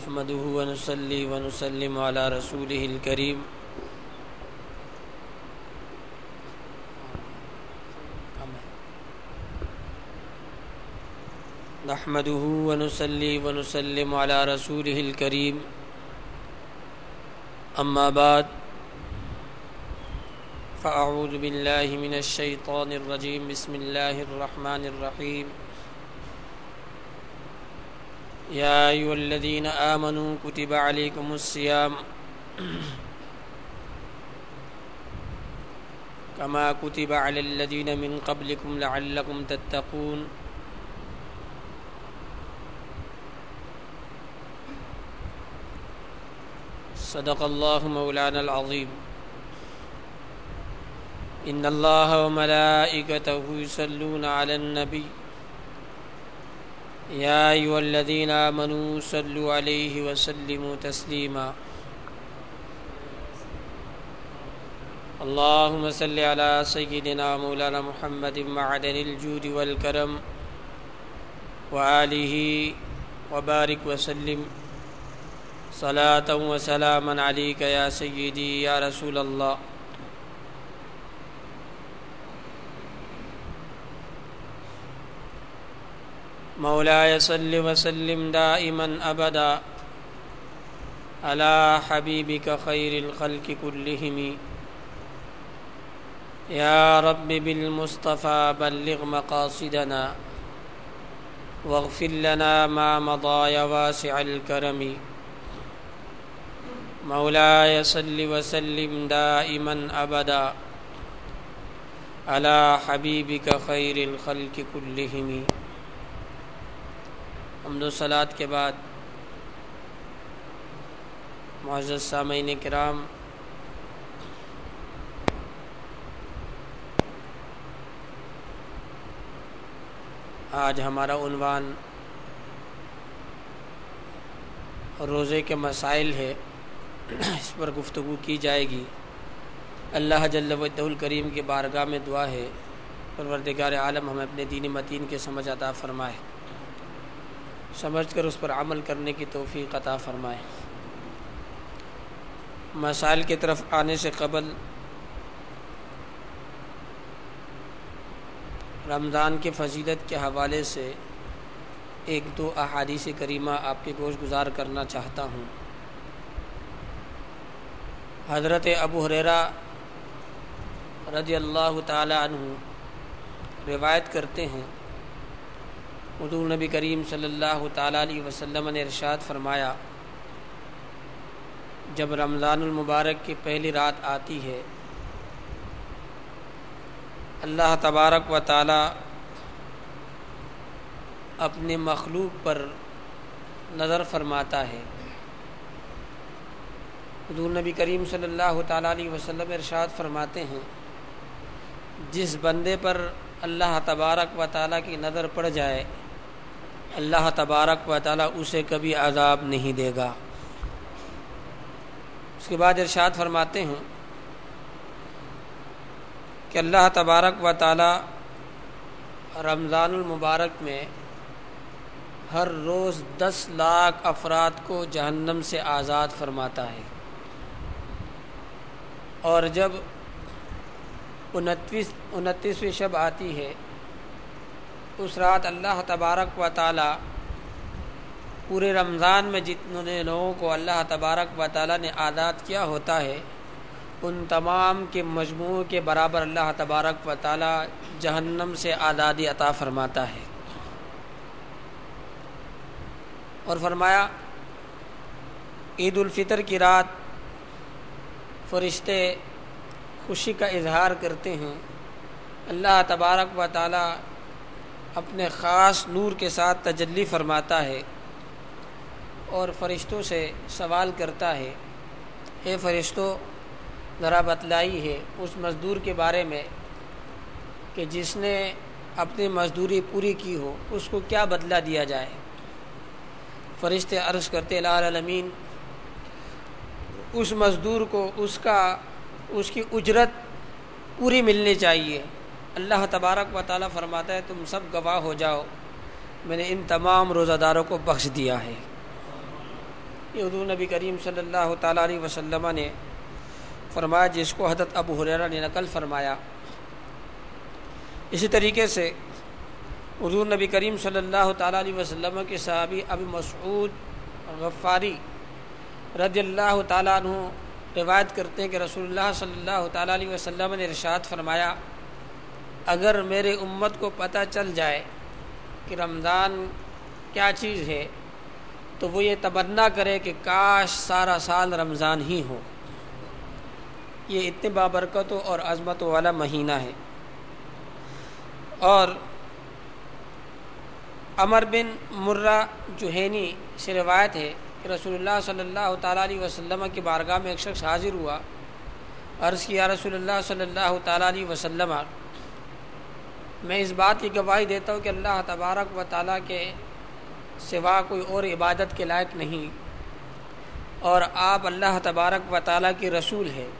نحمده ونصلي ونسلم على رسوله الكريم نحمده ونصلي ونسلم على رسوله الكريم أما بعد فأعوذ بالله من الشيطان الرجيم بسم الله الرحمن الرحيم يا أيها الذين آمنوا كتب عليكم الصيام كما كتب على الذين من قبلكم لعلكم تتقون صدق الله مولانا العظيم إن الله وملائكته يصلون على النبي يا أيها الذين آمنوا صلوا عليه وسلموا تسليما اللهم صل على سيدنا مولانا محمد معدن الجود والكرم وآله وبارك وسلم صلاة وسلاما عليك يا سيدي يا رسول الله مولاي صل وسلم دائما أبدا على حبيبك خير الخلق كلهم يا رب بالمصطفى بلغ مقاصدنا واغفر لنا ما مضى يا واسع الكرم مولاي صل وسلم دائما أبدا على حبيبك خير الخلق كلهم حمد و صلات کے بعد معزز سامعین کرام، آج ہمارا عنوان روزے کے مسائل ہے، اس پر گفتگو کی جائے گی۔ اللہ جل وجہ الکریم کی بارگاہ میں دعا ہے پروردگار عالم ہمیں اپنے دین متین کے سمجھ عطا فرمائے، سمجھ کر اس پر عمل کرنے کی توفیق عطا فرمائے۔ مسائل کی طرف آنے سے قبل رمضان کی فضیلت کے حوالے سے ایک دو احادیث کریمہ آپ کے گوش گزار کرنا چاہتا ہوں۔ حضرت ابو ہریرہ رضی اللہ تعالی عنہ روایت کرتے ہیں، حضور نبی کریم صلی اللہ تعالی علیہ وسلم نے ارشاد فرمایا، جب رمضان المبارک کی پہلی رات آتی ہے، اللہ تبارک و تعالی اپنے مخلوق پر نظر فرماتا ہے۔ حضور نبی کریم صلی اللہ تعالی علیہ وسلم ارشاد فرماتے ہیں، جس بندے پر اللہ تبارک و تعالی کی نظر پڑ جائے، اللہ تبارک و تعالی اسے کبھی عذاب نہیں دے گا۔ اس کے بعد ارشاد فرماتے ہیں کہ اللہ تبارک و تعالی رمضان المبارک میں ہر روز 10 لاکھ افراد کو جہنم سے آزاد فرماتا ہے، اور جب 29ویں شب آتی ہے، اس رات اللہ تبارک و تعالی پورے رمضان میں جتنے لوگوں کو اللہ تبارک و تعالی نے آزاد کیا ہوتا ہے، ان تمام کے مجموع کے برابر اللہ تبارک و تعالی جہنم سے آزادی عطا فرماتا ہے۔ اور فرمایا، عید الفطر کی رات فرشتے خوشی کا اظہار کرتے ہیں، اللہ تبارک و تعالی اپنے خاص نور کے ساتھ تجلی فرماتا ہے اور فرشتوں سے سوال کرتا ہے، اے فرشتوں، ذرا بتلائی ہے اس مزدور کے بارے میں کہ جس نے اپنی مزدوری پوری کی ہو، اس کو کیا بدلہ دیا جائے؟ فرشتے عرض کرتے، الہ العالمین، اس مزدور کو اس کی اجرت پوری ملنی چاہیے۔ اللہ تبارک و تعالیٰ فرماتا ہے، تم سب گواہ ہو جاؤ، میں نے ان تمام روزہ داروں کو بخش دیا ہے۔ یہ حضور نبی کریم صلی اللہ تعالیٰ علیہ وسلم نے فرمایا، جس کو حضرت ابو ہریرہ نے نقل فرمایا۔ اسی طریقے سے حضور نبی کریم صلی اللہ تعالیٰ علیہ وسلم کے صحابی ابو مسعود غفاری رضی اللہ تعالیٰ عنہ روایت کرتے ہیں کہ رسول اللہ صلی اللہ تعالیٰ علیہ وسلم نے ارشاد فرمایا، اگر میرے امت کو پتہ چل جائے کہ رمضان کیا چیز ہے تو وہ یہ تمنا کرے کہ کاش سارا سال رمضان ہی ہو۔ یہ اتنے بابرکت اور عظمت والا مہینہ ہے۔ اور عمر بن مرہ جوہینی سے روایت ہے کہ رسول اللہ صلی اللہ تعالیٰ علیہ وسلم کی بارگاہ میں ایک شخص حاضر ہوا، عرض کیا، رسول اللہ صلی اللہ تعالیٰ علیہ وسلم، میں اس بات کی گواہی دیتا ہوں کہ اللہ تبارک و تعالیٰ کے سوا کوئی اور عبادت کے لائق نہیں، اور آپ اللہ تبارک و تعالیٰ کی رسول ہے۔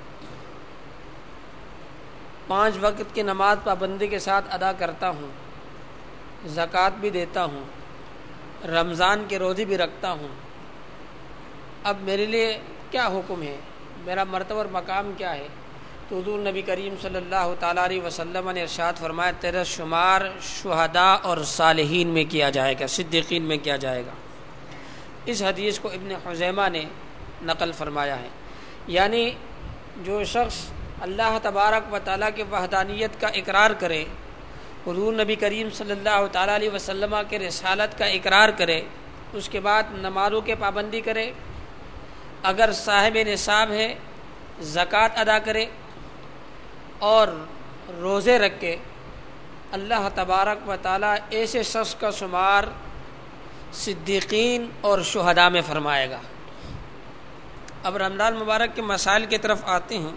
5 وقت کی نماز پابندی کے ساتھ ادا کرتا ہوں، زکوٰۃ بھی دیتا ہوں، رمضان کے روزے بھی رکھتا ہوں۔ اب میرے لیے کیا حکم ہے، میرا مرتبہ اور مقام کیا ہے؟ تو حضور نبی کریم صلی اللہ تعالیٰ علیہ وسلم نے ارشاد فرمایا، تیرا شمار شہداء اور صالحین میں کیا جائے گا، صدیقین میں کیا جائے گا۔ اس حدیث کو ابن خزیمہ نے نقل فرمایا ہے۔ یعنی جو شخص اللہ تبارک و تعالیٰ کی وحدانیت کا اقرار کرے، حضور نبی کریم صلی اللہ تعالیٰ علیہ وسلم کے رسالت کا اقرار کرے، اس کے بعد نمازوں کے پابندی کرے، اگر صاحب نصاب ہے زکوٰۃ ادا کرے اور روزے رکھے، اللہ تبارک و تعالیٰ ایسے شخص کا شمار صدیقین اور شہداء میں فرمائے گا۔ اب رمضان مبارک کے مسائل کی طرف آتے ہیں۔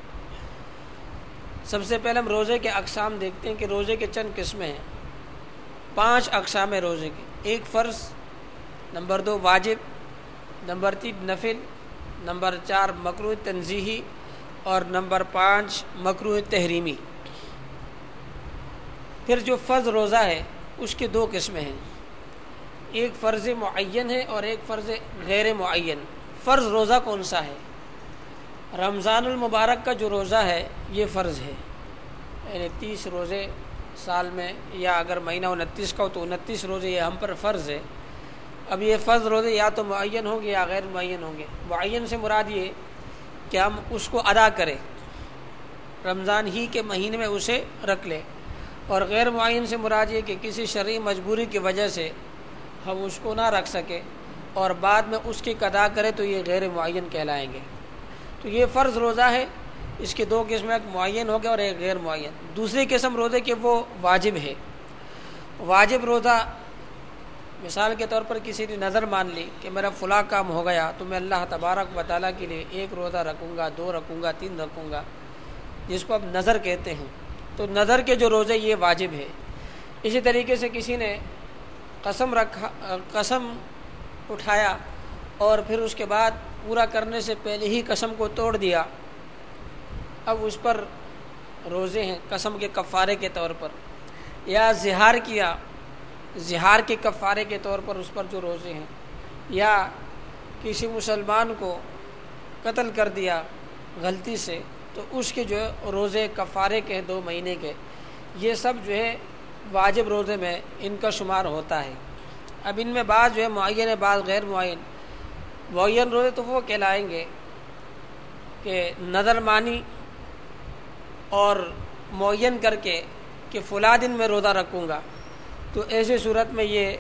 سب سے پہلے ہم روزے کے اقسام دیکھتے ہیں کہ روزے کے چند قسمیں ہیں۔ 5 اقسام ہیں روزے کے: 1 فرض، نمبر 2 واجب، نمبر 3 نفل، نمبر 4 مکروہ تنزیہی، اور نمبر 5 مکروہ تحریمی۔ پھر جو فرض روزہ ہے اس کی 2 قسمیں ہیں، ایک فرض معین ہے اور ایک فرض غیر معین۔ فرض روزہ کون سا ہے؟ رمضان المبارک کا جو روزہ ہے یہ فرض ہے، یعنی 30 روزے سال میں، یا اگر مہینہ 29 کا ہو تو 29 روزے یہ ہم پر فرض ہے۔ اب یہ فرض روزے یا تو معین ہوں گے یا غیر معین ہوں گے۔ معین سے مراد یہ کہ ہم اس کو ادا کریں، رمضان ہی کے مہینے میں اسے رکھ لیں، اور غیر معین سے مراد یہ کہ کسی شرعی مجبوری کی وجہ سے ہم اس کو نہ رکھ سکیں اور بعد میں اس کی قضا کریں تو یہ غیر معین کہلائیں گے۔ تو یہ فرض روزہ ہے، اس کی 2 قسمیں، ایک معین ہو گیا اور ایک غیر معین۔ دوسری قسم روزے کے وہ واجب ہے۔ واجب روزہ، مثال کے طور پر کسی نے نظر مان لی کہ میرا فلاں کام ہو گیا تو میں اللہ تبارک و تعالیٰ کے لیے 1 روزہ رکھوں گا، 2 رکھوں گا، 3 رکھوں گا، جس کو اب نظر کہتے ہیں۔ تو نظر کے جو روزے یہ واجب ہے۔ اسی طریقے سے کسی نے قسم اٹھایا اور پھر اس کے بعد پورا کرنے سے پہلے ہی قسم کو توڑ دیا، اب اس پر روزے ہیں قسم کے کفارے کے طور پر، یا زہار کیا، زہار کے کفارے کے طور پر اس پر جو روزے ہیں، یا کسی مسلمان کو قتل کر دیا غلطی سے تو اس کے جو روزے کفارے کے 2 مہینے کے، یہ سب جو ہے واجب روزے میں ان کا شمار ہوتا ہے۔ اب ان میں بعض جو ہے معین ہے، بعض غیر معین۔ معین روزے تو وہ کہلائیں گے کہ نظر مانی اور معین کر کے کہ فلاں دن میں روزہ رکھوں گا، تو ایسی صورت میں یہ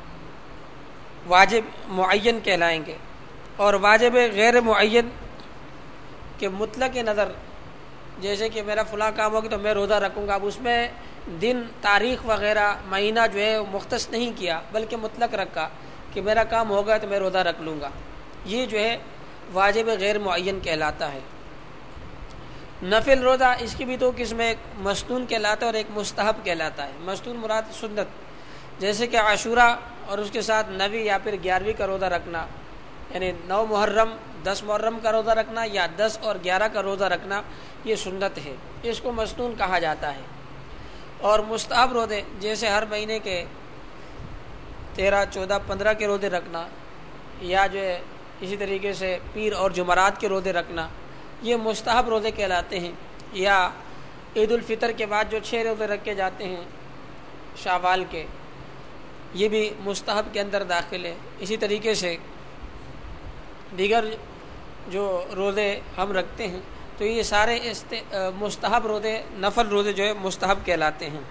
واجب معین کہلائیں گے۔ اور واجب غیر معین کہ مطلق نظر، جیسے کہ میرا فلاں کام ہوگا تو میں روزہ رکھوں گا، اب اس میں دن، تاریخ وغیرہ، مہینہ جو ہے مختص نہیں کیا بلکہ مطلق رکھا کہ میرا کام ہوگا تو میں روزہ رکھ لوں گا، یہ جو ہے واجب غیر معین کہلاتا ہے۔ نفل روزہ، اس کی بھی 2 قسمیں، ایک مسنون کہلاتا ہے اور ایک مستحب کہلاتا ہے۔ مسنون مراد سنت، جیسے کہ عاشورہ اور اس کے ساتھ 9 یا پھر 11ویں کا روزہ رکھنا، یعنی 9 محرم 10 محرم کا روزہ رکھنا یا 10 اور 11 کا روزہ رکھنا، یہ سنت ہے، اس کو مسنون کہا جاتا ہے۔ اور مستحب روزے جیسے ہر مہینے کے 13، 14، 15 کے روزے رکھنا، یا جو ہے اسی طریقے سے پیر اور جمعرات کے روزے رکھنا یہ مستحب روزے کہلاتے ہیں، یا عید الفطر کے بعد جو 6 روزے رکھے جاتے ہیں شوال کے، یہ بھی مستحب کے اندر داخل ہے۔ اسی طریقے سے دیگر جو روزے ہم رکھتے ہیں تو یہ سارے مستحب روزے، نفل روزے جو ہے مستحب کہلاتے ہیں۔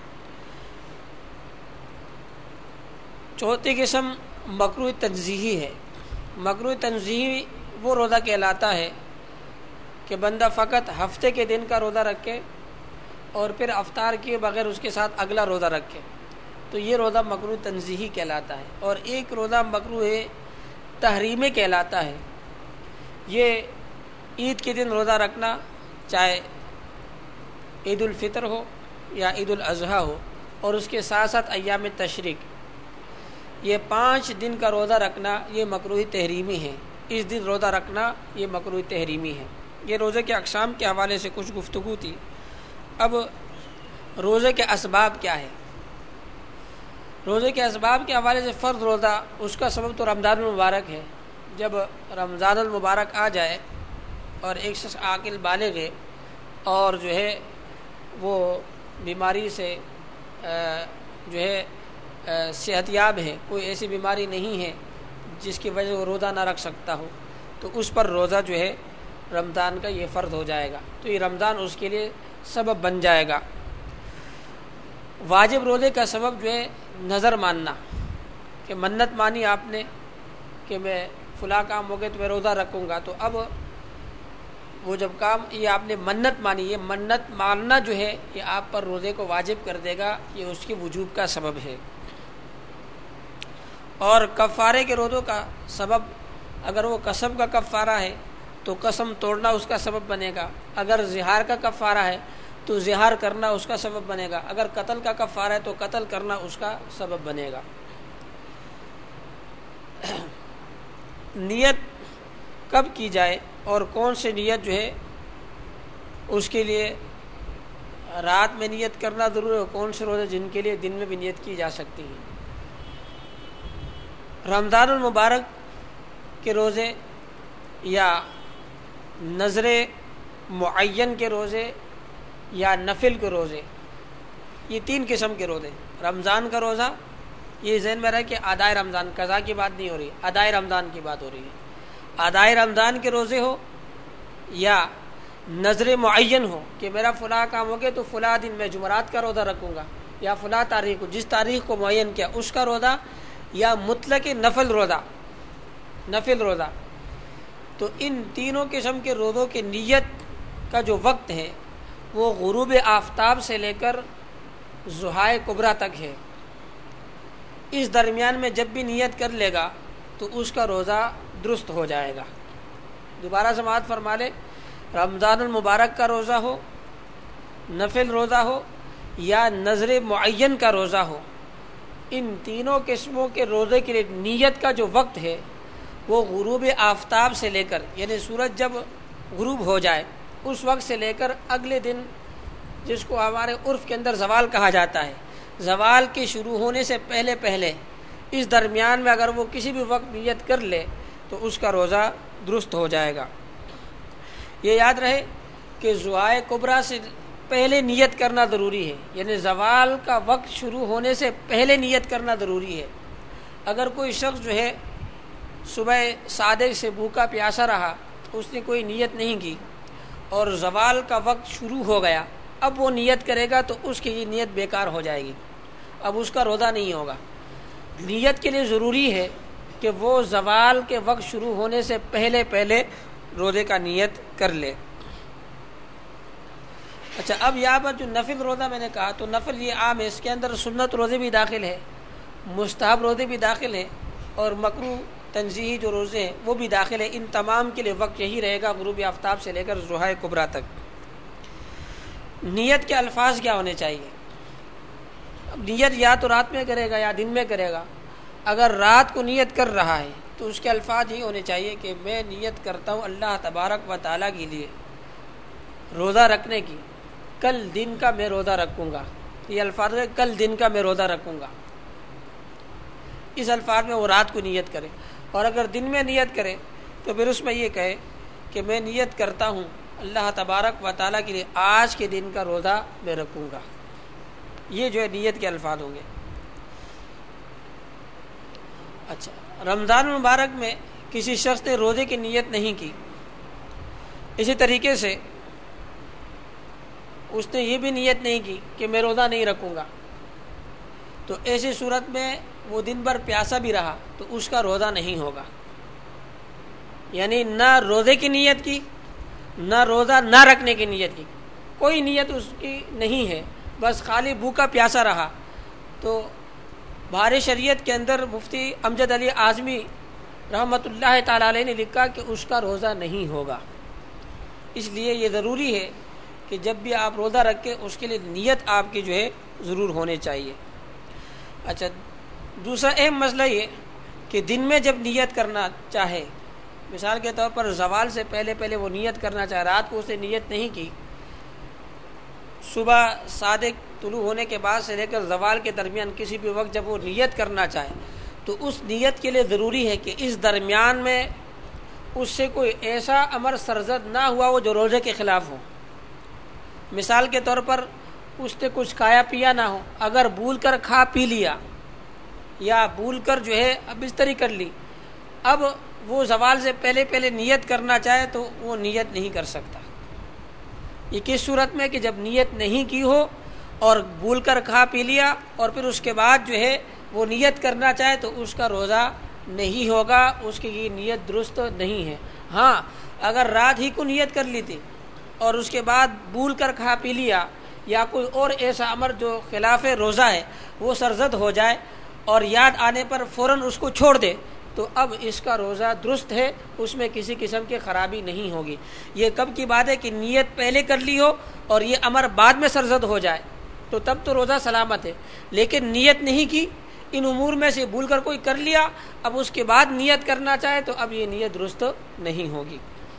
چوتھی قسم مکروہ تنزیہی ہے۔ مکروہ تنزیہی وہ روزہ کہلاتا ہے کہ بندہ فقط ہفتے کے دن کا روزہ رکھے اور پھر افطار کیے بغیر اس کے ساتھ اگلا روزہ رکھے، تو یہ روزہ مکروہ تنزیہی کہلاتا ہے۔ اور ایک روزہ مکروہ تحریمی کہلاتا ہے، یہ عید کے دن روزہ رکھنا، چاہے عید الفطر ہو یا عید الاضحیٰ ہو، اور اس کے ساتھ ساتھ ایام تشریق، یہ 5 دن کا روزہ رکھنا یہ مکروہ تحریمی ہے۔ اس دن روزہ رکھنا یہ مکروہ تحریمی ہے۔ یہ روزے کے اقسام کے حوالے سے کچھ گفتگو تھی۔ اب روزے کے اسباب کیا ہے؟ روزے کے اسباب کے حوالے سے فرض روزہ، اس کا سبب تو رمضان المبارک ہے۔ جب رمضان المبارک آ جائے اور ایک شخص عاقل بالغ ہے اور جو ہے وہ بیماری سے جو ہے صحت یاب ہے، کوئی ایسی بیماری نہیں ہے جس کی وجہ سے وہ روزہ نہ رکھ سکتا ہو، تو اس پر روزہ جو ہے رمضان کا یہ فرض ہو جائے گا، تو یہ رمضان اس کے لیے سبب بن جائے گا۔ واجب روزے کا سبب جو ہے نظر ماننا، کہ منت مانی آپ نے کہ میں فلاں کام ہو گئے تو میں روزہ رکھوں گا، تو اب وہ جب کام یہ آپ نے منت مانی، یہ منت ماننا جو ہے یہ آپ پر روزے کو واجب کر دے گا، یہ اس کی وجوب کا سبب ہے۔ اور کفارے کے روزوں کا سبب، اگر وہ قسم کا کفارہ ہے تو قسم توڑنا اس کا سبب بنے گا، اگر زہار کا کفارہ ہے تو زہار کرنا اس کا سبب بنے گا، اگر قتل کا کفارہ ہے تو قتل کرنا اس کا سبب بنے گا۔ نیت کب کی جائے اور کون سے نیت جو ہے اس کے لیے رات میں نیت کرنا ضروری ہے، کون سے روزے جن کے لیے دن میں بھی نیت کی جا سکتی ہے۔ رمضان المبارک کے روزے یا نذر معین کے روزے یا نفل کے روزے، یہ 3 قسم کے روزے۔ رمضان کا روزہ، یہ ذہن میں رہے کہ ادائے رمضان، قضا کی بات نہیں ہو رہی، ادائے رمضان کی بات ہو رہی ہے۔ ادائے رمضان کے روزے ہو یا نذر معین ہو کہ میرا فلاں کام ہو گیا تو فلاں دن میں جمعرات کا روزہ رکھوں گا، یا فلاں تاریخ کو، جس تاریخ کو معین کیا اس کا روزہ، یا مطلق نفل روزہ، تو ان تینوں قسم کے روزوں کے نیت کا جو وقت ہے وہ غروب آفتاب سے لے کر ضحائے کبریٰ تک ہے۔ اس درمیان میں جب بھی نیت کر لے گا تو اس کا روزہ درست ہو جائے گا۔ دوبارہ سماعت فرما لے، رمضان المبارک کا روزہ ہو، نفل روزہ ہو یا نذر معین کا روزہ ہو، ان تینوں قسموں کے روزے کے لیے نیت کا جو وقت ہے وہ غروب آفتاب سے لے کر، یعنی سورج جب غروب ہو جائے اس وقت سے لے کر اگلے دن، جس کو ہمارے عرف کے اندر زوال کہا جاتا ہے، زوال کے شروع ہونے سے پہلے اس درمیان میں اگر وہ کسی بھی وقت نیت کر لے تو اس کا روزہ درست ہو جائے گا۔ یہ یاد رہے کہ ضحائے کبریٰ سے پہلے نیت کرنا ضروری ہے، یعنی زوال کا وقت شروع ہونے سے پہلے نیت کرنا ضروری ہے۔ اگر کوئی شخص جو ہے صبح صادق سے بھوکا پیاسا رہا، اس نے کوئی نیت نہیں کی اور زوال کا وقت شروع ہو گیا، اب وہ نیت کرے گا تو اس کی یہ نیت بیکار ہو جائے گی، اب اس کا روزہ نہیں ہوگا۔ نیت کے لیے ضروری ہے کہ وہ زوال کے وقت شروع ہونے سے پہلے روزے کا نیت کر لے۔ اچھا، اب یہاں پر جو نفل روزہ میں نے کہا تو نفل یہ عام ہے، اس کے اندر سنت روزے بھی داخل ہے، مستحب روزے بھی داخل ہیں، اور مکروہ تنزیہی جو روزے ہیں وہ بھی داخل ہیں۔ ان تمام کے لیے وقت یہی رہے گا غروب آفتاب سے لے کر ضحائے کبریٰ تک۔ نیت کے الفاظ کیا ہونے چاہیے؟ اب نیت یا تو رات میں کرے گا یا دن میں کرے گا۔ اگر رات کو نیت کر رہا ہے تو اس کے الفاظ یہی ہونے چاہیے کہ میں نیت کرتا ہوں اللہ تبارک و تعالیٰ کے لیے روزہ رکھنے کی، کل دن کا میں روزہ رکھوں گا۔ یہ الفاظ ہے، کل دن کا میں روزہ رکھوں گا، اس الفاظ میں وہ رات کو نیت کرے۔ اور اگر دن میں نیت کرے تو پھر اس میں یہ کہے کہ میں نیت کرتا ہوں اللہ تبارک و تعالیٰ کے لیے آج کے دن کا روزہ میں رکھوں گا. یہ جو ہے نیت کے الفاظ ہوں گے. اچھا، رمضان المبارک میں کسی شخص نے روزے کی نیت نہیں کی، اسی طریقے سے اس نے یہ بھی نیت نہیں کی کہ میں روزہ نہیں رکھوں گا، تو ایسی صورت میں وہ دن بھر پیاسا بھی رہا تو اس کا روزہ نہیں ہوگا. یعنی نہ روزے کی نیت کی، نہ روزہ نہ رکھنے کی نیت کی، کوئی نیت اس کی نہیں ہے، بس خالی بھوکا پیاسا رہا. تو بہار شریعت کے اندر مفتی امجد علی اعظمی رحمۃ اللہ تعالی علیہ نے لکھا کہ اس کا روزہ نہیں ہوگا. اس لیے یہ ضروری ہے کہ جب بھی آپ روزہ رکھیں اس کے لیے نیت آپ کی جو ہے ضرور ہونے چاہیے. اچھا، دوسرا اہم مسئلہ یہ کہ دن میں جب نیت کرنا چاہے، مثال کے طور پر زوال سے پہلے وہ نیت کرنا چاہے، رات کو اس نے نیت نہیں کی، صبح صادق طلوع ہونے کے بعد سے لے کر زوال کے درمیان کسی بھی وقت جب وہ نیت کرنا چاہے تو اس نیت کے لیے ضروری ہے کہ اس درمیان میں اس سے کوئی ایسا امر سرزد نہ ہوا ہو جو روزے کے خلاف ہو. مثال کے طور پر اس نے کچھ کھایا پیا نہ ہو، اگر بھول کر کھا پی لیا یا بھول کر جو ہے بستری کر لی، اب وہ زوال سے پہلے نیت کرنا چاہے تو وہ نیت نہیں کر سکتا. یہ کس صورت میں کہ جب نیت نہیں کی ہو اور بھول کر کھا پی لیا اور پھر اس کے بعد جو ہے وہ نیت کرنا چاہے تو اس کا روزہ نہیں ہوگا، اس کی یہ نیت درست نہیں ہے. ہاں، اگر رات ہی کو نیت کر لی تھی اور اس کے بعد بھول کر کھا پی لیا یا کوئی اور ایسا امر جو خلاف روزہ ہے وہ سرزد ہو جائے اور یاد آنے پر فوراً اس کو چھوڑ دے تو اب اس کا روزہ درست ہے، اس میں کسی قسم کی خرابی نہیں ہوگی. یہ کب کی بات ہے کہ نیت پہلے کر لی ہو اور یہ امر بعد میں سرزد ہو جائے تو تب تو روزہ سلامت ہے، لیکن نیت نہیں کی، ان امور میں سے بھول کر کوئی کر لیا، اب اس کے بعد نیت کرنا چاہے تو اب یہ نیت درست نہیں ہوگی.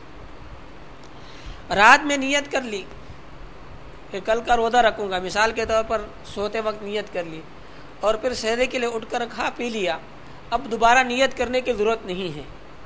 رات میں نیت کر لی کہ کل کا روزہ رکھوں گا، مثال کے طور پر سوتے وقت نیت کر لی اور پھر سحری کے لیے اٹھ کر کھا پی لیا، اب دوبارہ نیت کرنے کی ضرورت نہیں ہے.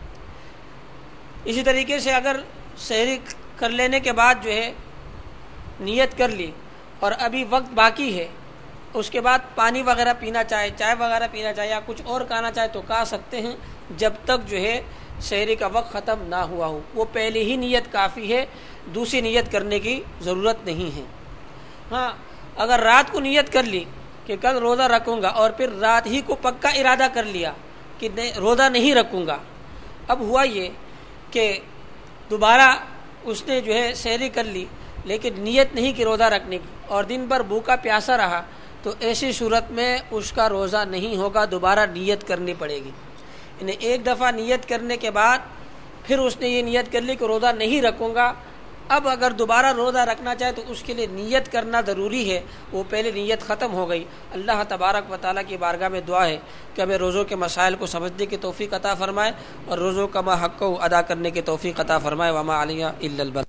اسی طریقے سے اگر سحری کر لینے کے بعد جو ہے نیت کر لی اور ابھی وقت باقی ہے، اس کے بعد پانی وغیرہ پینا چاہے، چائے وغیرہ پینا چاہے یا کچھ اور کھانا چاہے تو کھا سکتے ہیں جب تک جو ہے سحری کا وقت ختم نہ ہوا ہو. وہ پہلے ہی نیت کافی ہے، دوسری نیت کرنے کی ضرورت نہیں ہے. ہاں، اگر رات کو نیت کر لی کہ کل روزہ رکھوں گا اور پھر رات ہی کو پکا ارادہ کر لیا کہ روزہ نہیں رکھوں گا، اب ہوا یہ کہ دوبارہ اس نے جو ہے سحری کر لی لیکن نیت نہیں کہ روزہ رکھنے کی اور دن بھر بھوکا پیاسا رہا تو ایسی صورت میں اس کا روزہ نہیں ہوگا، دوبارہ نیت کرنی پڑے گی. یعنی ایک دفعہ نیت کرنے کے بعد پھر اس نے یہ نیت کر لی کہ روزہ نہیں رکھوں گا، اب اگر دوبارہ روزہ رکھنا چاہے تو اس کے لیے نیت کرنا ضروری ہے، وہ پہلے نیت ختم ہو گئی. اللہ تبارک و تعالیٰ کی بارگاہ میں دعا ہے کہ ہمیں روزوں کے مسائل کو سمجھنے کی توفیق عطا فرمائے اور روزوں کا ما حق کو ادا کرنے کی توفیق عطا فرمائے. وما علیہ الا البلاغ.